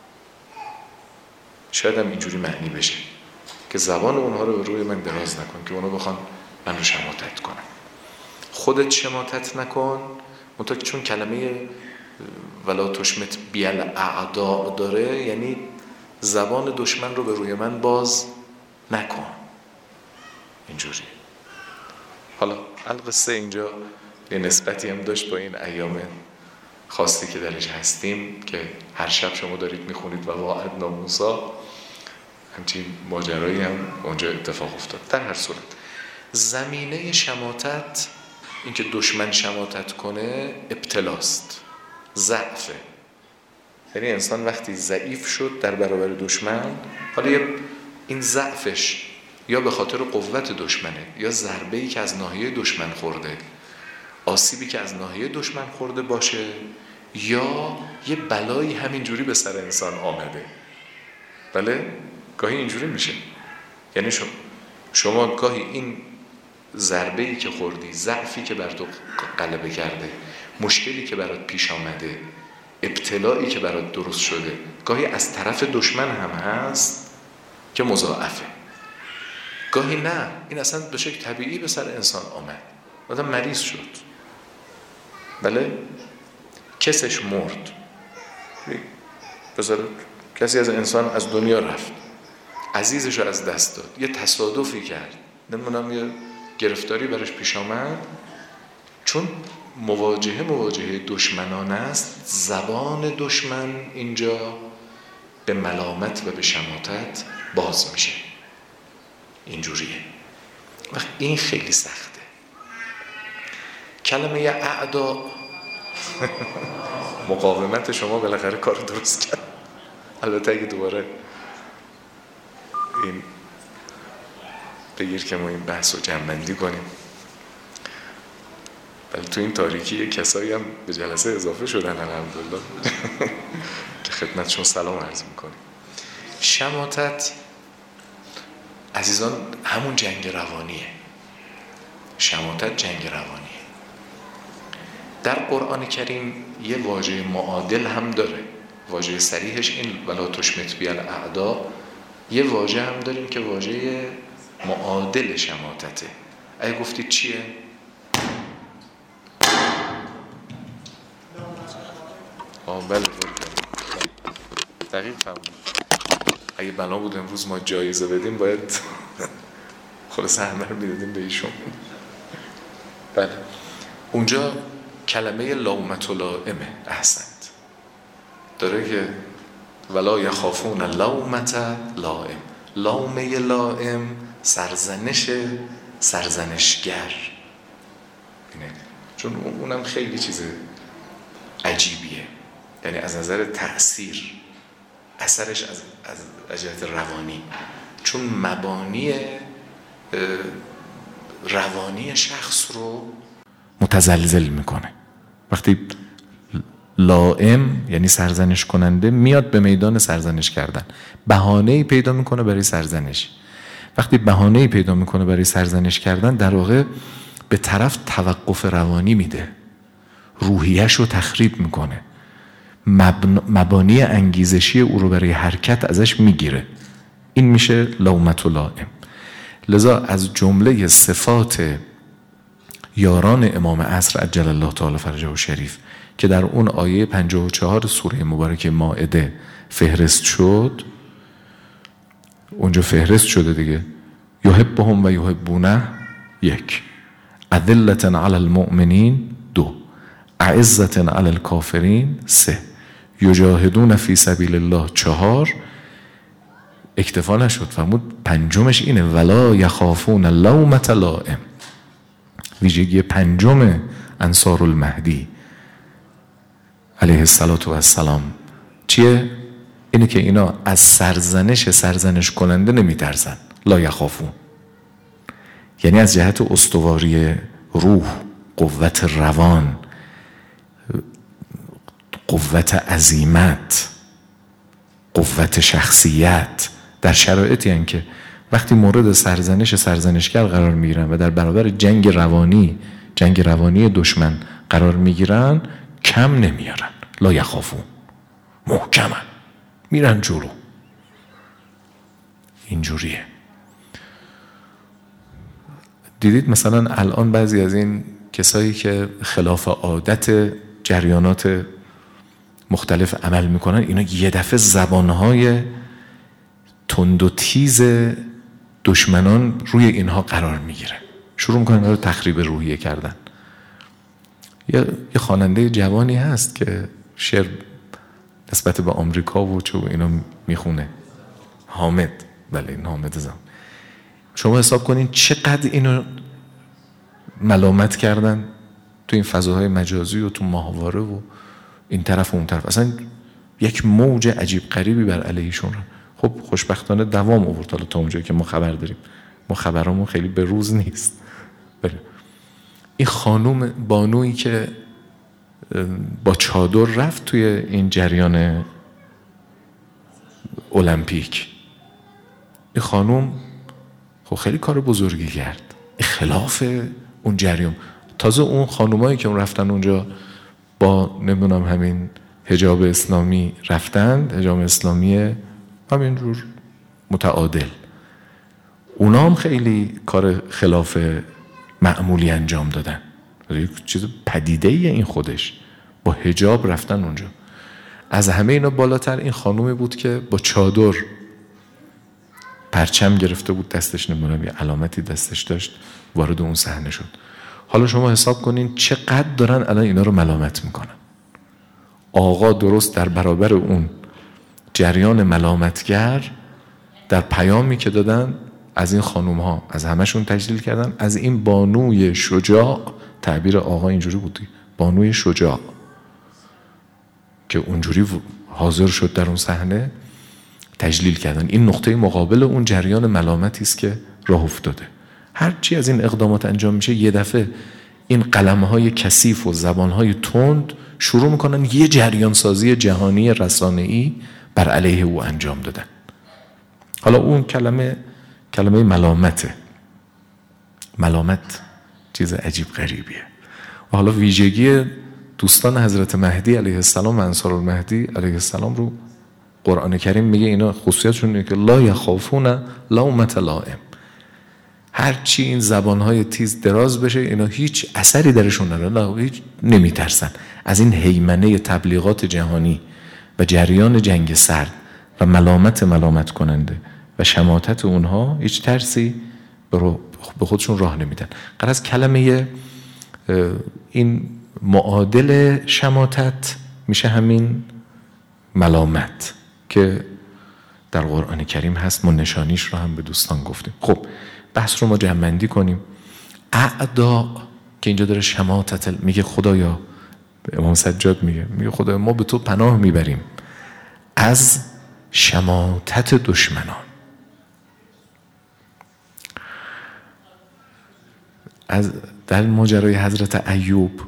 شاید هم اینجوری معنی بشه که زبان اونها رو به روی من دراز نکن که اونا بخوان من رو شماتت کنن. خودت شماتت نکن، منتها چون کلمه ولا تشمت بیل اعداء داره، یعنی زبان دشمن رو به روی من باز نکن، اینجوری. حالا القصه اینجا یه نسبتی هم داشت با این ایام خاصی که درش هستیم که هر شب شما دارید میخونید و وعدنا موسی، همچین ماجرایی هم اونجا اتفاق افتاد. در هر صورت زمینه شماتت، این که دشمن شماتت کنه، ابتلاست، ضعفه. یعنی انسان وقتی ضعیف شد در برابر دشمن، حالا این ضعفش یا به خاطر قوت دشمنه، یا ضربه‌ای که از ناحیه دشمن خورده، آسیبی که از ناحیه دشمن خورده باشه، یا یه بلایی همینجوری به سر انسان آمده. بله گاهی اینجوری میشه. یعنی شما, شما گاهی این ضربه‌ای که خوردی، ضعفی که بر تو غلبه کرده، مشکلی که برات پیش آمده، ابتلایی که برات درست شده، گاهی از طرف دشمن هم هست که مضاعفه. گاهی نه، این اصلا به شکل طبیعی به سر انسان آمد، آدم مریض شد، بله، کسش مرد، بذار کسی از انسان از دنیا رفت، عزیزش رو از دست داد، یه تصادفی کرد، نمیدونم یه گرفتاری برش پیش آمد، چون مواجهه مواجهه دشمنان است، زبان دشمن اینجا به ملامت و به شماتت باز میشه. اینجوریه. وقت این خیلی سخته. کلمه اعدا مقاومت شما بالاخره کار درست کرد. البته اگه دوباره این بگیر که ما این بحث رو جمع‌بندی کنیم، ولی تو این تاریکی کسایی هم به جلسه اضافه شدن الحمدلله که خدمتشون سلام عرض میکنیم. شماتت عزیزان همون جنگ روانیه. شماتت جنگ روانیه. در قرآن کریم یه واژه معادل هم داره. واژه صریحش این ولا تشمت بی الاعدا. یه واژه هم داریم که واژه معادل شماتته. اگه گفتید چیه؟ آه بله دقیق فهمون. اگه بنا بود امروز ما جایزه بدیم باید خلاصه همه رو میدادیم به ایشون. بله اونجا کلمه لومت و لائمه. احسنت. داره که ولا یخافون لومت لائم. لومه لائم سرزنش سرزنشگر. چون اونم خیلی چیز عجیبیه، یعنی از نظر تأثیر اثرش از از جهت روانی، چون مبانی روانی شخص رو متزلزل میکنه. وقتی لائم یعنی سرزنش کننده میاد به میدان سرزنش کردن، بهانه‌ای پیدا میکنه برای سرزنش. وقتی بهانه‌ای پیدا میکنه برای سرزنش کردن، در واقع به طرف توقف روانی میده، روحیش رو تخریب میکنه، مبانی انگیزشی او رو برای حرکت ازش میگیره. این میشه لومت و لائم. لذا از جمله صفات یاران امام عصر عجل الله تعالی فرجه و شریف که در اون آیه پنجاه و چهار سوره مبارکه مائده فهرست شد، اونجا فهرست شده دیگه، یحبهم و یحبونه یک، اذلة علی المؤمنین دو، اعزة علی الکافرین سه، یجاهدون فی سبیل الله چهار. اکتفا نشد، فرمود پنجمش اینه ولا یخافون لومة لائم. ویژگی پنجم انصار المهدی علیه السلام چیه؟ اینه که اینا از سرزنش سرزنش کننده نمی ترسن. لا یخافون یعنی از جهت استواری روح، قوت روان، قوت عزیمت، قوت شخصیت، در شرایطی هستند که وقتی مورد سرزنش سرزنشگر قرار میگیرن و در برابر جنگ روانی جنگ روانی دشمن قرار میگیرن، کم نمیارن. لا یخافون، محکمن، میرن جلو. اینجوریه. دیدید مثلا الان بعضی از این کسایی که خلاف عادت جریانات مختلف عمل میکنن، اینا یه دفعه زبانهای تند و تیز دشمنان روی اینها قرار میگیره، شروع میکنن رو تخریب روحیه کردن. یه خواننده جوانی هست که شعر نسبت به آمریکا و چه اینا میخونه، حامد. بله این حامد زمان. شما حساب کنین چقدر اینو ملامت کردن تو این فضاهای مجازی و تو ماهواره و این طرف و اون طرف. اصلا یک موج عجیب غریبی بر علیهشون. خب خوشبختانه دوام آورد حالا تا اونجایی که ما خبر داریم. ما خبرامون خیلی به روز نیست. بله. این خانوم بانویی که با چادر رفت توی این جریان المپیک، این خانوم خب خیلی کار بزرگی کرد خلاف اون جریان. تازه اون خانومایی که اون رفتن اونجا با نمیدونم همین حجاب اسلامی رفتن، حجاب اسلامی همینجور متعادل، اونا هم خیلی کار خلاف معمولی انجام دادن. یک چیز پدیده‌ای این خودش، با حجاب رفتن اونجا. از همه اینا بالاتر این خانومی بود که با چادر پرچم گرفته بود دستش، نمیدونم یه علامتی دستش داشت، وارد اون صحنه شد. حالا شما حساب کنین چقدر دارن الان اینا رو ملامت میکنن. آقا درست در برابر اون جریان ملامتگر در پیامی که دادن از این خانوم ها، از همشون تجلیل کردن، از این بانوی شجاع، تعبیر آقا اینجوری بودی، بانوی شجاع که اونجوری حاضر شد در اون صحنه، تجلیل کردن. این نقطه مقابل اون جریان ملامتی است که راه افتاده. هر چی از این اقدامات انجام میشه، یه دفعه این قلم‌های کثیف و زبان‌های تند شروع میکنن یه جریان سازی جهانی رسانه‌ای بر علیه او انجام دادن. حالا اون کلمه کلمه ملامته. ملامت چیز عجیب غریبیه. و حالا ویژگی دوستان حضرت مهدی علیه السلام و انصار المهدی علیه السلام رو قرآن کریم میگه اینا خصوصیتشون اینه که لا یخافون لومة لائم. هرچی این زبانهای تیز دراز بشه اینا هیچ اثری درشون نداره، هیچ نمیترسن از این هیمنه تبلیغات جهانی و جریان جنگ سرد و ملامت ملامت کننده و شماتت اونها. هیچ ترسی به خودشون راه نمیدن. غرض کلمه این معادل شماتت میشه همین ملامت که در قرآن کریم هست. ما نشانیش رو هم به دوستان گفتیم. خب بحث رو ما جمع‌بندی کنیم. اعدا که اینجا داره شماتت میگه، خدایا، امام سجاد میگه میگه خدایا ما به تو پناه میبریم از شماتت دشمنان. از در ماجرای حضرت ایوب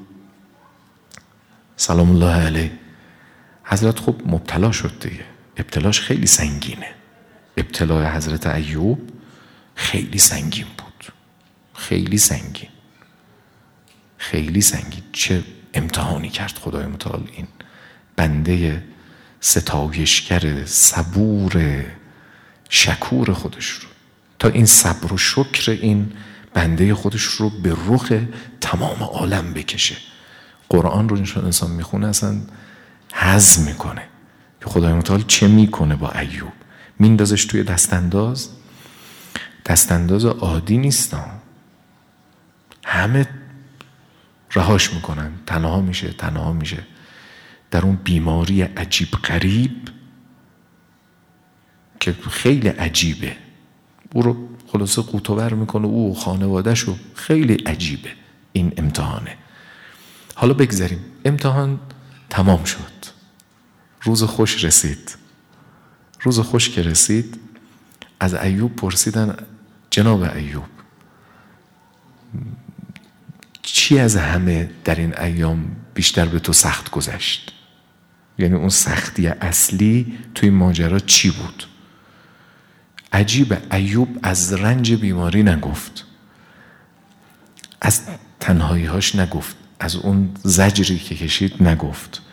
سلام الله علیه، حضرت خب مبتلا شد دیگه، ابتلاش خیلی سنگینه. ابتلای حضرت ایوب خیلی سنگین بود، خیلی سنگین، خیلی سنگین. چه امتحانی کرد خدای متعال این بنده ستایشگر صبور شکور خودش رو، تا این صبر و شکر این بنده خودش رو به رخ تمام عالم بکشه. قرآن رو انسان میخونه اصلا هضم میکنه که خدای متعال چه میکنه با ایوب. میندازش توی دستانداز، دستانداز عادی نیست، همه رهاش میکنن، تنها میشه تنها میشه در اون بیماری عجیب غریب که خیلی عجیبه. او رو خلاصه قوت‌آور میکنه، او و خانواده‌شو. خیلی عجیبه این امتحانه. حالا بگذاریم امتحان تمام شد، روز خوش رسید. روز خوش که رسید از ایوب پرسیدن جناب ایوب چی از همه در این ایام بیشتر به تو سخت گذشت؟ یعنی اون سختی اصلی توی ماجرا چی بود؟ عجیب، ایوب از رنج بیماری نگفت، از تنهایی‌هاش نگفت، از اون زجری که کشید نگفت،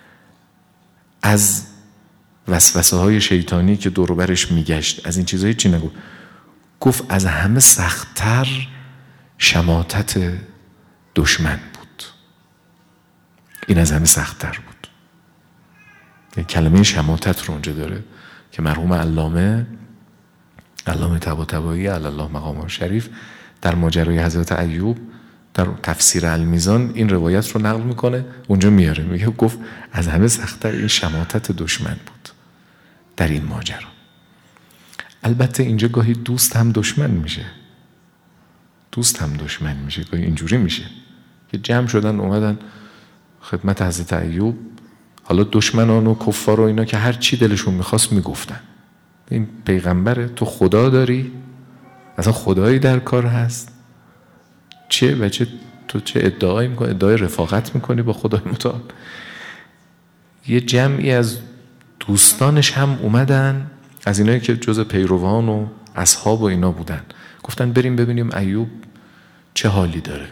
از وسوسه های شیطانی که دور و برش میگشت، از این چیزایی چی نگفت. گفت از همه سخت‌تر شماتت دشمن بود. این از همه سخت‌تر بود. این کلمه شماتت رو اونجا داره که مرحوم علامه علامه طباطبایی علی الله مقامه شریف در ماجرای حضرت ایوب در تفسیر المیزان این روایت رو نقل میکنه، اونجا میاره، میگه گفت از همه سخت‌تر این شماتت دشمن بود در این ماجرا. البته اینجا گاهی دوست هم دشمن میشه، دوست هم دشمن میشه، گاهی اینجوری میشه که جمع شدن اومدن خدمت حضرت ایوب، حالا دشمنان و کفار و اینا که هر چی دلشون میخواست میگفتن این پیغمبره، تو خدا داری؟ اصلا خدایی در کار هست؟ چه و چه تو چه ادعایی میکنی؟ ادعای رفاقت میکنی با خدای متعال؟ یه جمعی از دوستانش هم اومدن، از اینایی که جز پیروان و اصحاب و اینا بودن، گفتن بریم ببینیم ایوب چه حالی داره.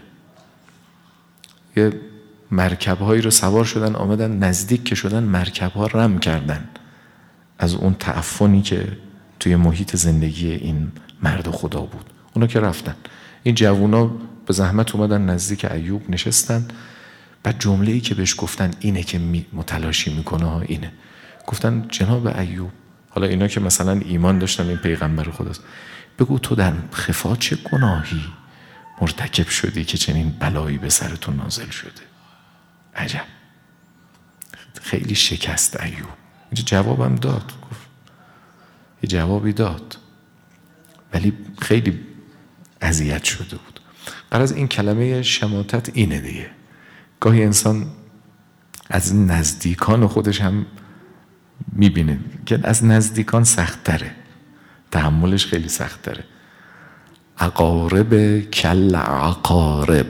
یه مرکب‌هایی رو سوار شدن، آمدن نزدیک که شدن مرکب‌ها رم کردن از اون تعفنی که توی محیط زندگی این مرد خدا بود. اونا که رفتن، این جوونا به زحمت اومدن نزدیک ایوب نشستن. بعد جمله‌ای که بهش گفتن اینه که متلاشی میکنه ها، اینه گفتن جناب ایوب، حالا اینا که مثلا ایمان داشتن این پیغمبر خداست، بگو تو در خفا چه گناهی مرتکب شدی که چنین بلایی به سر تو نازل شده؟ عجب، خیلی شکست ایوب. اینجا جوابم داد، گفت یه جوابی داد ولی خیلی اذیت شده بود. غرض این کلمه شماتت اینه دیگه، گاهی انسان از نزدیکان خودش هم میبینه که از نزدیکان سخت تره، تحملش خیلی سخت تره. عقارب کل عقارب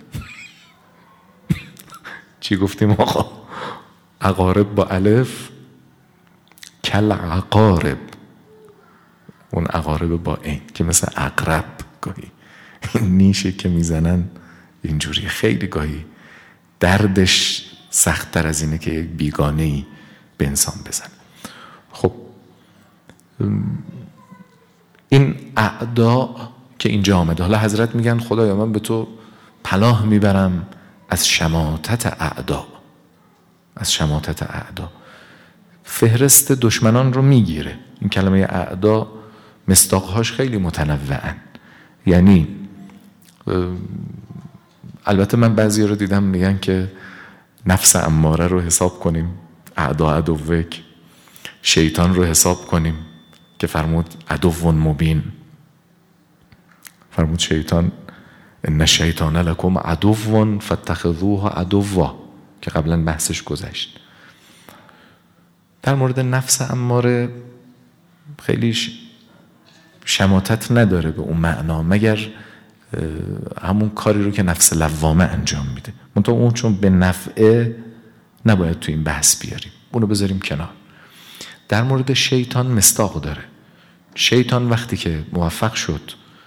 چی گفتیم آقا؟ عقارب با الف، کل عقارب اون عقارب با این که مثل عقرب، گاهی نیشه که میزنن اینجوری، خیلی گاهی دردش سخت‌تر از اینه که یک بیگانه‌ای به انسان بزنه. خب این اعدا که اینجا آمده، حالا حضرت میگن خدایا من به تو پناه میبرم از شماتت اعدا، از شماتت اعدا. فهرست دشمنان رو میگیره. این کلمه اعدا مصداقهاش خیلی متنوعن، یعنی البته من بعضی رو دیدم میگن که نفس اماره رو حساب کنیم اعدا عدوک، شیطان رو حساب کنیم که فرمود عدو مبین، فرمود شیطان ان الشیطان لکم عدو فاتخذوه عدوا که قبلا بحثش گذشت. در مورد نفس اماره خیلی شماتت نداره به اون معنا، مگر همون کاری رو که نفس لوامه انجام میده، منتها اون چون به نفعه نباید تو این بحث بیاریم، اونو بذاریم کنار. در مورد شیطان مصداق داره. شیطان وقتی که موفق شد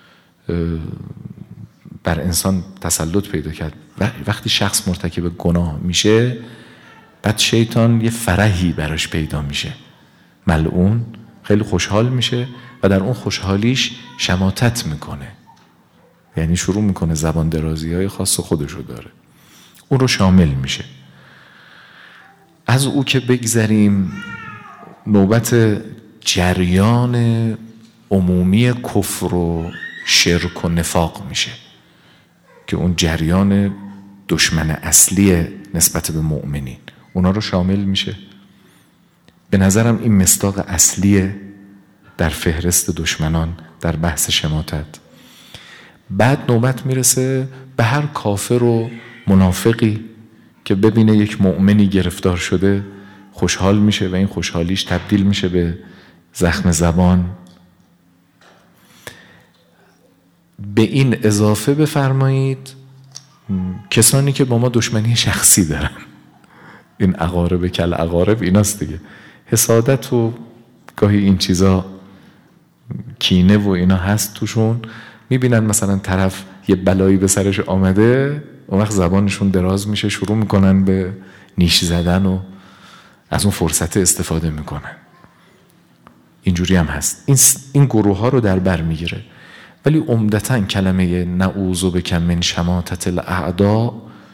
بر انسان تسلط پیدا کرد، وقتی شخص مرتکب گناه میشه، بعد شیطان یه فرحی براش پیدا میشه، ملعون خیلی خوشحال میشه و در اون خوشحالیش شماتت میکنه، یعنی شروع میکنه زبان درازی های خاص خودشو داره، اون رو شامل میشه. از او که بگذریم، نوبت جریان عمومی کفر و شرک و نفاق میشه که اون جریان دشمن اصلی نسبت به مؤمنین، اونا رو شامل میشه. به نظرم این مصداق اصلیه در فهرست دشمنان در بحث شماتت. بعد نوبت میرسه به هر کافر و منافقی که ببینه یک مؤمنی گرفتار شده خوشحال میشه و این خوشحالیش تبدیل میشه به زخم زبان. به این اضافه بفرمایید کسانی که با ما دشمنی شخصی دارن، این عقارب کل عقارب ایناست دیگه، حسادت و گاهی این چیزا، کینه و اینا هست توشون. میبینن مثلا طرف یه بلایی به سرش آمده، اون وقت زبانشون دراز میشه، شروع میکنن به نیش زدن و از اون فرصت استفاده میکنن. اینجوری هم هست. این این گروه ها رو در بر میگیره. ولی عمدتاً کلمه نعوذ بک من شماتت الاعدا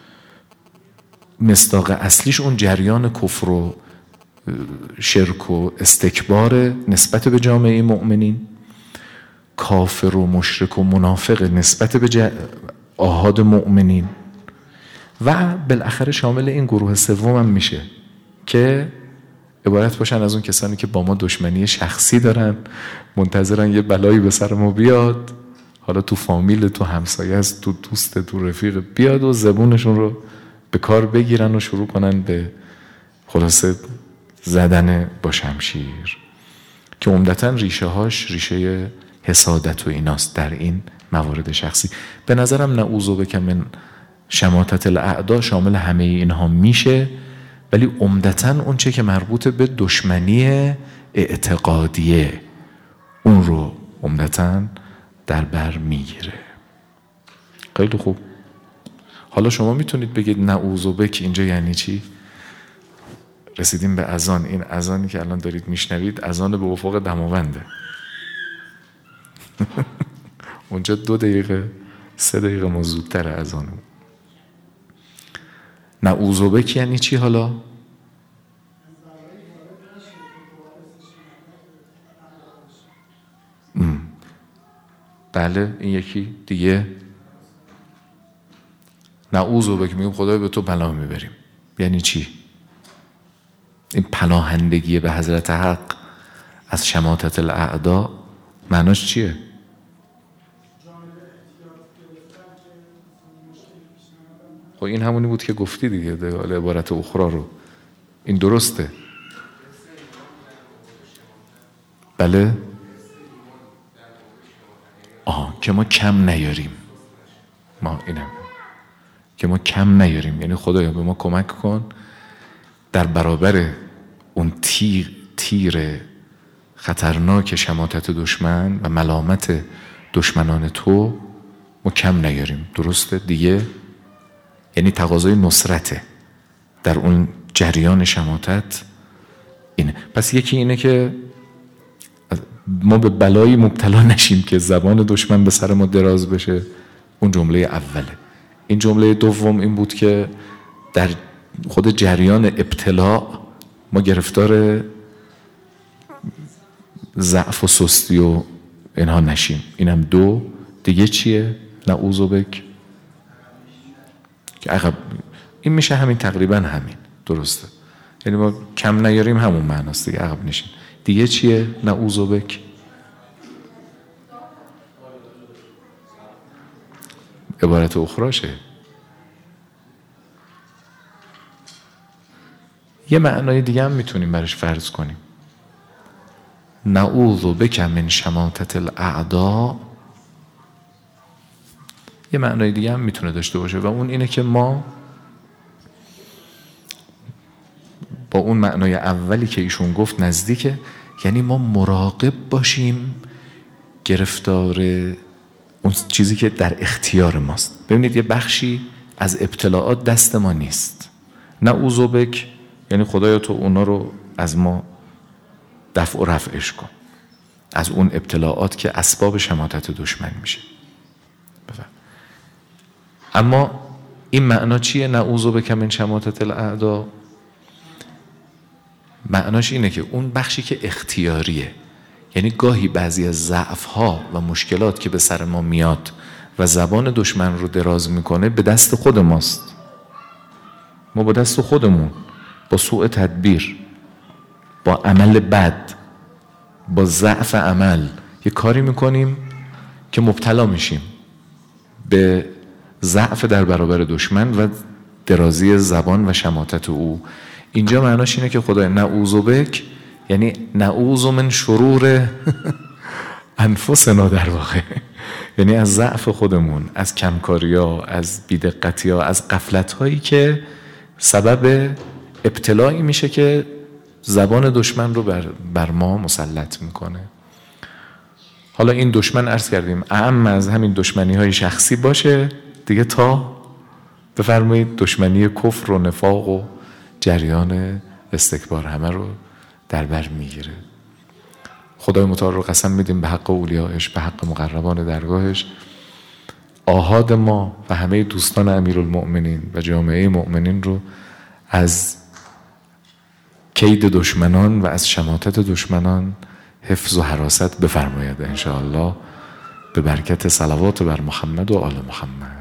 مصداق اصلیش اون جریان کفر و شرک و استکبار نسبت به جامعه مؤمنین، کافر و مشرک و منافق نسبت به ج... آحاد مؤمنین و بالاخره شامل این گروه سوم هم میشه که عبارت باشن از اون کسانی که با ما دشمنی شخصی دارن، منتظرن یه بلایی به سر ما بیاد، حالا تو فامیل، تو همسایه است، تو دوست، تو رفیق، بیاد و زبونشون رو به کار بگیرن و شروع کنن به خلاصه زدن با شمشیر که عمدتاً ریشه هاش ریشه حسادت و ایناست در این موارد شخصی. به نظرم نعوذ بک من شماتت الاعدا شامل همه اینها میشه، ولی عمدتاً اون چه که مربوط به دشمنی اعتقادیه اون رو عمدتاً در بر میگیره. خیلی خوب. حالا شما میتونید بگید نعوذ بک اینجا یعنی چی؟ رسیدیم به اذان. این اذانی که الان دارید میشنوید اذان به افق دماونده. اونجا دو دقیقه سه دقیقه ما زودتر اذان. نعوذ بک یعنی چی حالا؟ ام. بله این یکی دیگه نعوذ بک میگم خدای به تو پناه میبریم. یعنی چی؟ این پناهندگی به حضرت حق از شماتت الاعدا معناش چیه؟ خب این همونی بود که گفتی دیگه، عبارت اخرى رو. این درسته؟ بله؟ آها که ما کم نیاریم. ما اینم که ما کم نیاریم، یعنی خدایا به ما کمک کن در برابر اون تیر تیر خطرناک شماتت دشمن و ملامت دشمنان تو ما کم نیاریم. درسته دیگه؟ یعنی تقاضای نصرته در اون جریان شماتت اینه. پس یکی اینه که ما به بلایی مبتلا نشیم که زبان دشمن به سر ما دراز بشه. اون جمله اوله. این جمله دوم این بود که در خود جریان ابتلا ما گرفتار ضعف و سستی و اینها نشیم. اینم دو. دیگه چیه؟ نعوذ بک که عقب. این میشه همین تقریبا همین. درسته. یعنی ما کم نیاریم همون معناست دیگه، عقب نشیم. دیگه چیه؟ نعوذ بک عبارت اخراشه. یه معنای دیگه هم میتونیم برش فرض کنیم. نعوذ بک من شماتت الاعدا یه معنای دیگه هم میتونه داشته باشه و اون اینه که ما با اون معنای اولی که ایشون گفت نزدیکه، یعنی ما مراقب باشیم گرفتار اون چیزی که در اختیار ماست. ببینید یه بخشی از ابتلاعات دست ما نیست. نعوذ بک یعنی خدایا تو اونا رو از ما دفع و رفعش کن، از اون ابتلاعات که اسباب شماتت دشمن میشه. بفهم. اما این معنا چیه؟ نعوذ بک من شماتت الاعدا معناش اینه که اون بخشی که اختیاریه، یعنی گاهی بعضی از ضعف‌ها و مشکلات که به سر ما میاد و زبان دشمن رو دراز میکنه به دست خود ماست. ما با دست خودمون با سوء تدبیر، با عمل بد، با ضعف عمل یه کاری میکنیم که مبتلا میشیم به ضعف در برابر دشمن و درازی زبان و شماتت او. اینجا معناش اینه که خدای نعوذ بک یعنی نعوذ من شرور انفسنا در واقع، یعنی از ضعف خودمون، از کمکاریا، از بیدقتیا، از غفلت‌هایی که سبب ابتلایی میشه که زبان دشمن رو بر, بر ما مسلط میکنه. حالا این دشمن عرض کردیم اعم از همین دشمنی های شخصی باشه دیگه تا بفرمایید دشمنی کفر و نفاق و جریان استکبار همه رو در بر میگیره. خدای متعال رو قسم میدیم به حق اولیاءش، به حق مقربان درگاهش، آحاد ما و همه دوستان امیرالمؤمنین و جامعه مؤمنین رو از کید دشمنان و از شماتت دشمنان حفظ و حراست بفرماید انشاءالله، به برکت صلوات بر محمد و آل محمد.